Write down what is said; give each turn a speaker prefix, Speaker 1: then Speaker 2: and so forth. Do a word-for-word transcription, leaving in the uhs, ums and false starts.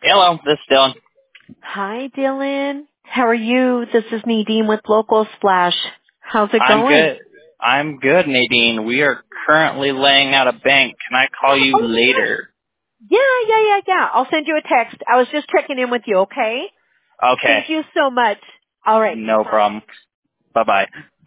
Speaker 1: Hello, this is Dylan.
Speaker 2: Hi, Dylan. How are you? This is Nadine with Local Splash. How's it
Speaker 1: I'm
Speaker 2: going?
Speaker 1: good. I'm good, Nadine. We are currently laying out a bank. Can I call you
Speaker 2: Oh,
Speaker 1: later?
Speaker 2: yeah, yeah, yeah, yeah. I'll send you a text. I was just checking in with you, okay?
Speaker 1: Okay.
Speaker 2: Thank you so much. All right.
Speaker 1: No
Speaker 2: Bye.
Speaker 1: problem. Bye-bye.